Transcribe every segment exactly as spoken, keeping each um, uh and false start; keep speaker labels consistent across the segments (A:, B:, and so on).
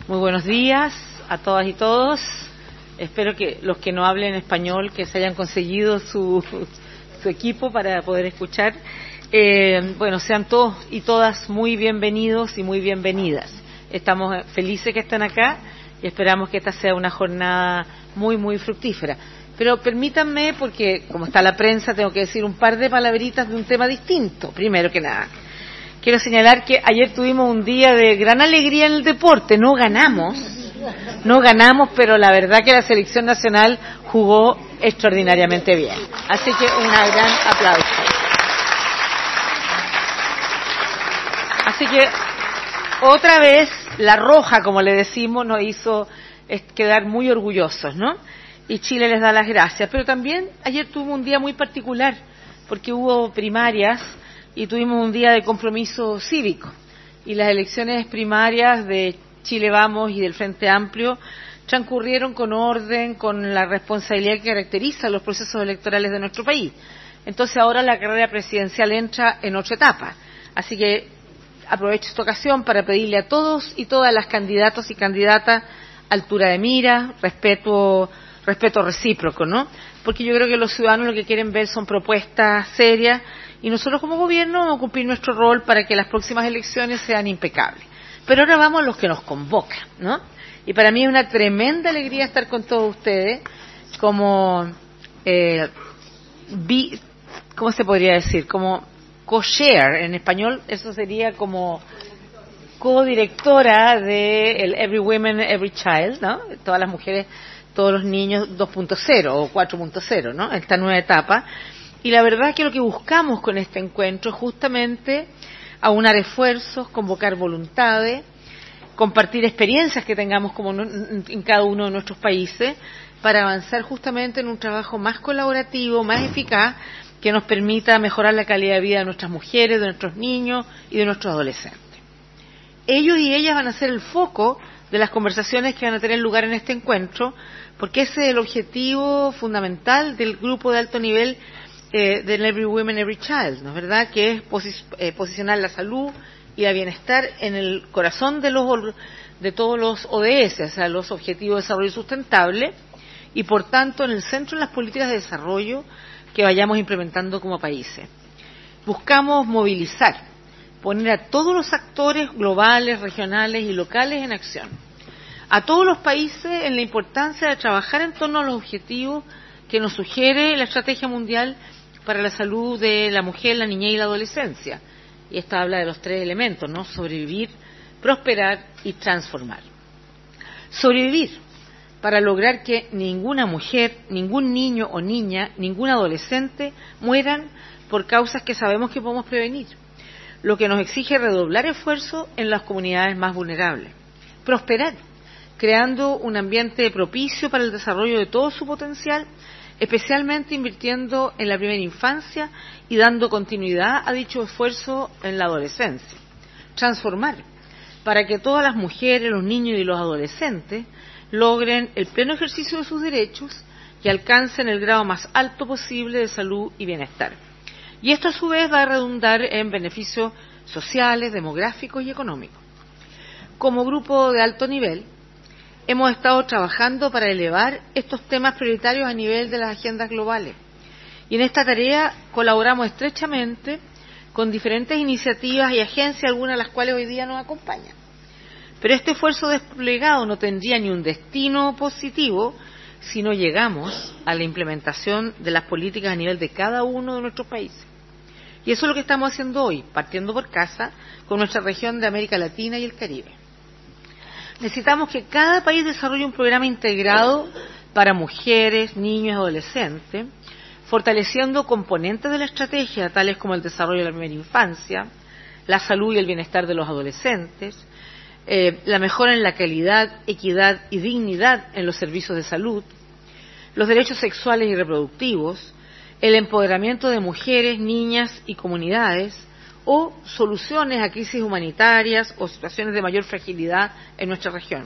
A: Muy buenos días a todas y todos. Espero que los que no hablen español, que se hayan conseguido su, su equipo para poder escuchar. Eh, bueno, sean todos y todas muy bienvenidos y muy bienvenidas. Estamos felices que están acá y esperamos que esta sea una jornada muy, muy fructífera. Pero permítanme, porque como está la prensa, tengo que decir un par de palabritas de un tema distinto. Primero que nada, quiero señalar que ayer tuvimos un día de gran alegría en el deporte. No ganamos, no ganamos, pero la verdad que la selección nacional jugó extraordinariamente bien. Así que un gran aplauso. Así que otra vez la roja, como le decimos, nos hizo quedar muy orgullosos, ¿no? Y Chile les da las gracias. Pero también ayer tuvo un día muy particular, porque hubo primarias y tuvimos un día de compromiso cívico. Y las elecciones primarias de Chile Vamos y del Frente Amplio transcurrieron con orden, con la responsabilidad que caracteriza los procesos electorales de nuestro país. Entonces ahora la carrera presidencial entra en otra etapa. Así que aprovecho esta ocasión para pedirle a todos y todas las candidatos y candidatas altura de mira, respeto, respeto recíproco, ¿no? Porque yo creo que los ciudadanos lo que quieren ver son propuestas serias y nosotros como gobierno vamos a cumplir nuestro rol para que las próximas elecciones sean impecables. Pero ahora vamos a los que nos convocan, ¿no? Y para mí es una tremenda alegría estar con todos ustedes como, eh, bi, ¿cómo se podría decir? Como co-share, en español eso sería como co-directora de el Every Woman, Every Child, ¿no? Todas las mujeres, todos los niños dos punto cero o cuatro punto cero, ¿no? Esta nueva etapa. Y la verdad que lo que buscamos con este encuentro es justamente aunar esfuerzos, convocar voluntades, compartir experiencias que tengamos como en cada uno de nuestros países para avanzar justamente en un trabajo más colaborativo, más eficaz, que nos permita mejorar la calidad de vida de nuestras mujeres, de nuestros niños y de nuestros adolescentes. Ellos y ellas van a ser el foco de las conversaciones que van a tener lugar en este encuentro, porque ese es el objetivo fundamental del grupo de alto nivel eh, del Every Woman, Every Child, ¿no es verdad? Que es posi- eh, posicionar la salud y el bienestar en el corazón de los de todos los O D S, o sea, los Objetivos de Desarrollo Sustentable, y por tanto en el centro de las políticas de desarrollo que vayamos implementando como países. Buscamos movilizar, poner a todos los actores globales, regionales y locales en acción, a todos los países en la importancia de trabajar en torno a los objetivos que nos sugiere la Estrategia Mundial para la Salud de la Mujer, la Niñez y la Adolescencia. Y esta habla de los tres elementos, ¿no? Sobrevivir, prosperar y transformar. Sobrevivir, para lograr que ninguna mujer, ningún niño o niña, ningún adolescente mueran por causas que sabemos que podemos prevenir, lo que nos exige redoblar esfuerzos en las comunidades más vulnerables. Prosperar, creando un ambiente propicio para el desarrollo de todo su potencial, especialmente invirtiendo en la primera infancia y dando continuidad a dicho esfuerzo en la adolescencia. Transformar, para que todas las mujeres, los niños y los adolescentes logren el pleno ejercicio de sus derechos y alcancen el grado más alto posible de salud y bienestar. Y esto a su vez va a redundar en beneficios sociales, demográficos y económicos. Como grupo de alto nivel, hemos estado trabajando para elevar estos temas prioritarios a nivel de las agendas globales. Y en esta tarea colaboramos estrechamente con diferentes iniciativas y agencias, algunas de las cuales hoy día nos acompañan. Pero este esfuerzo desplegado no tendría ni un destino positivo si no llegamos a la implementación de las políticas a nivel de cada uno de nuestros países. Y eso es lo que estamos haciendo hoy, partiendo por casa, con nuestra región de América Latina y el Caribe. Necesitamos que cada país desarrolle un programa integrado para mujeres, niños y adolescentes, fortaleciendo componentes de la estrategia, tales como el desarrollo de la primera infancia, la salud y el bienestar de los adolescentes, eh, la mejora en la calidad, equidad y dignidad en los servicios de salud, los derechos sexuales y reproductivos, el empoderamiento de mujeres, niñas y comunidades, o soluciones a crisis humanitarias o situaciones de mayor fragilidad en nuestra región.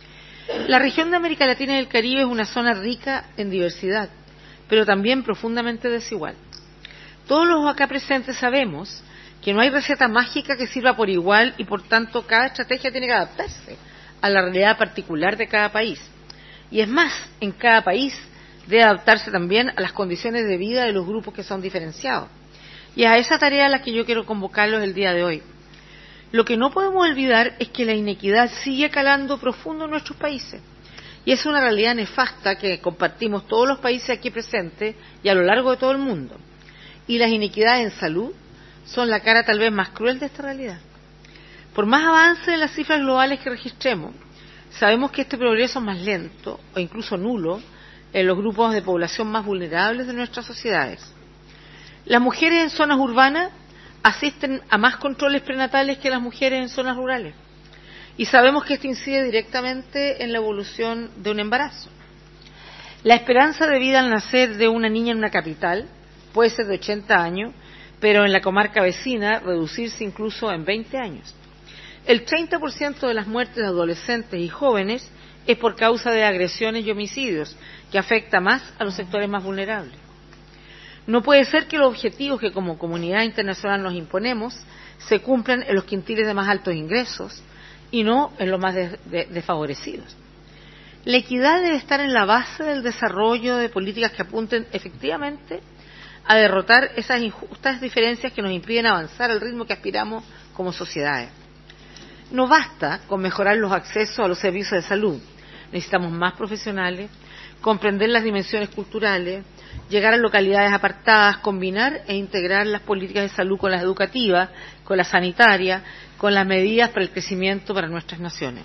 A: La región de América Latina y el Caribe es una zona rica en diversidad, pero también profundamente desigual. Todos los acá presentes sabemos que no hay receta mágica que sirva por igual y por tanto cada estrategia tiene que adaptarse a la realidad particular de cada país. Y es más, en cada país debe adaptarse también a las condiciones de vida de los grupos que son diferenciados. Y a esa tarea a la que yo quiero convocarlos el día de hoy. Lo que no podemos olvidar es que la inequidad sigue calando profundo en nuestros países. Y es una realidad nefasta que compartimos todos los países aquí presentes y a lo largo de todo el mundo. Y las inequidades en salud son la cara tal vez más cruel de esta realidad. Por más avance en las cifras globales que registremos, sabemos que este progreso es más lento o incluso nulo en los grupos de población más vulnerables de nuestras sociedades. Las mujeres en zonas urbanas asisten a más controles prenatales que las mujeres en zonas rurales. Y sabemos que esto incide directamente en la evolución de un embarazo. La esperanza de vida al nacer de una niña en una capital puede ser de ochenta años, pero en la comarca vecina reducirse incluso en veinte años. El treinta por ciento de las muertes de adolescentes y jóvenes es por causa de agresiones y homicidios, que afecta más a los sectores más vulnerables. No puede ser que los objetivos que como comunidad internacional nos imponemos se cumplan en los quintiles de más altos ingresos y no en los más de, de, desfavorecidos. La equidad debe estar en la base del desarrollo de políticas que apunten efectivamente a derrotar esas injustas diferencias que nos impiden avanzar al ritmo que aspiramos como sociedades. No basta con mejorar los accesos a los servicios de salud. Necesitamos más profesionales, comprender las dimensiones culturales, llegar a localidades apartadas, combinar e integrar las políticas de salud con las educativas, con las sanitarias, con las medidas para el crecimiento para nuestras naciones.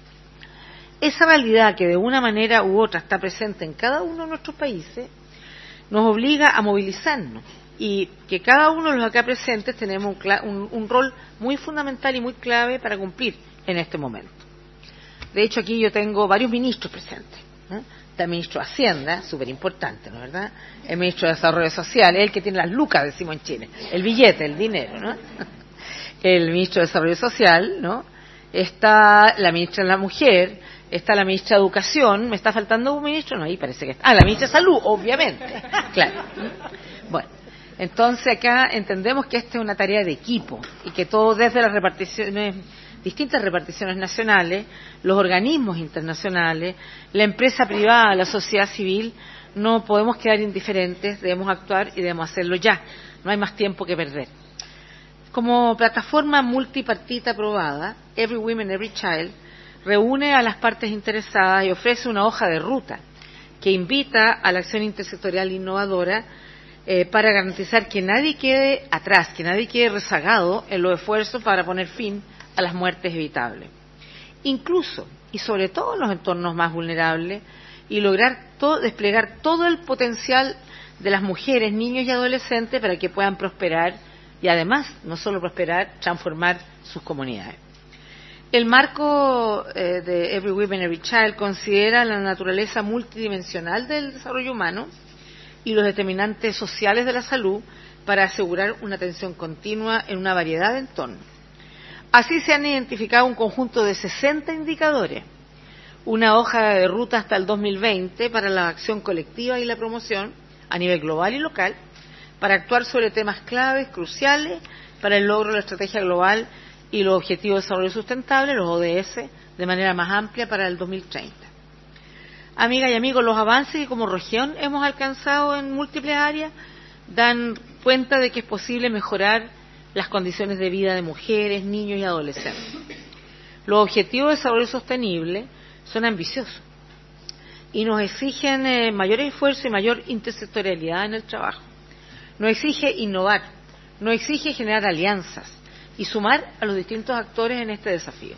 A: Esa realidad que de una manera u otra está presente en cada uno de nuestros países nos obliga a movilizarnos y que cada uno de los acá presentes tenemos un, un, un rol muy fundamental y muy clave para cumplir en este momento. De hecho, aquí yo tengo varios ministros presentes, ¿no? Está el ministro de Hacienda, súper importante, ¿no es verdad? El ministro de Desarrollo Social, el que tiene las lucas, decimos en Chile, el billete, el dinero, ¿no? El ministro de Desarrollo Social, ¿no? Está la ministra de la Mujer, está la ministra de Educación, ¿me está faltando un ministro? No, ahí parece que está. Ah, la ministra de Salud, obviamente, claro. Bueno, entonces acá entendemos que esta es una tarea de equipo y que todo desde las reparticiones, distintas reparticiones nacionales, los organismos internacionales, la empresa privada, la sociedad civil, no podemos quedar indiferentes, debemos actuar y debemos hacerlo ya. No hay más tiempo que perder. Como plataforma multipartita aprobada, Every Woman, Every Child reúne a las partes interesadas y ofrece una hoja de ruta que invita a la acción intersectorial innovadora eh, para garantizar que nadie quede atrás, que nadie quede rezagado en los esfuerzos para poner fin a las muertes evitables. Incluso y sobre todo en los entornos más vulnerables y lograr todo, desplegar todo el potencial de las mujeres, niños y adolescentes para que puedan prosperar y además, no solo prosperar, transformar sus comunidades. El marco eh, de Every Woman, Every Child considera la naturaleza multidimensional del desarrollo humano y los determinantes sociales de la salud para asegurar una atención continua en una variedad de entornos. Así se han identificado un conjunto de sesenta indicadores, una hoja de ruta hasta el dos mil veinte para la acción colectiva y la promoción a nivel global y local, para actuar sobre temas claves, cruciales, para el logro de la estrategia global y los objetivos de desarrollo sustentable, los O D S, de manera más amplia para el dos mil treinta. Amigas y amigos, los avances que como región hemos alcanzado en múltiples áreas dan cuenta de que es posible mejorar las condiciones de vida de mujeres, niños y adolescentes. Los objetivos de desarrollo sostenible son ambiciosos y nos exigen eh, mayor esfuerzo y mayor intersectorialidad en el trabajo. Nos exige innovar, nos exige generar alianzas y sumar a los distintos actores en este desafío.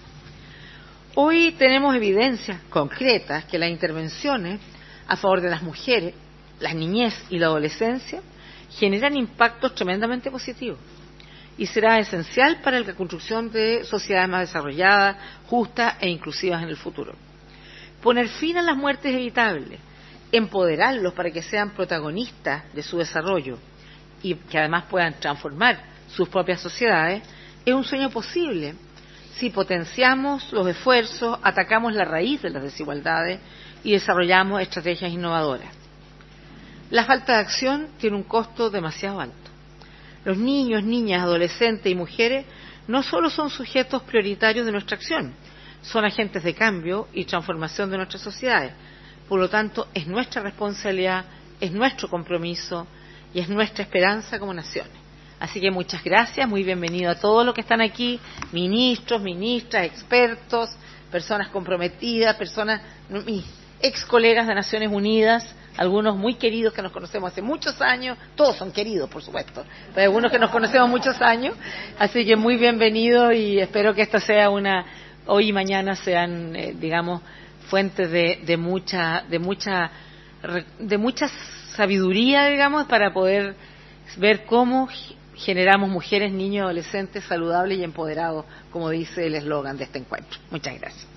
A: Hoy tenemos evidencias concretas que las intervenciones a favor de las mujeres, las niñez y la adolescencia generan impactos tremendamente positivos y será esencial para la construcción de sociedades más desarrolladas, justas e inclusivas en el futuro. Poner fin a las muertes evitables, empoderarlos para que sean protagonistas de su desarrollo y que además puedan transformar sus propias sociedades, es un sueño posible si potenciamos los esfuerzos, atacamos la raíz de las desigualdades y desarrollamos estrategias innovadoras. La falta de acción tiene un costo demasiado alto. Los niños, niñas, adolescentes y mujeres no solo son sujetos prioritarios de nuestra acción, son agentes de cambio y transformación de nuestras sociedades. Por lo tanto, es nuestra responsabilidad, es nuestro compromiso y es nuestra esperanza como naciones. Así que muchas gracias, muy bienvenido a todos los que están aquí, ministros, ministras, expertos, personas comprometidas, personas, mis ex colegas de Naciones Unidas, algunos muy queridos que nos conocemos hace muchos años, todos son queridos, por supuesto, pero algunos que nos conocemos muchos años, así que muy bienvenido y espero que esta sea una, hoy y mañana sean, eh, digamos, fuentes de, de mucha, de mucha, de mucha sabiduría, digamos, para poder ver cómo generamos mujeres, niños, adolescentes saludables y empoderados, como dice el eslogan de este encuentro. Muchas gracias.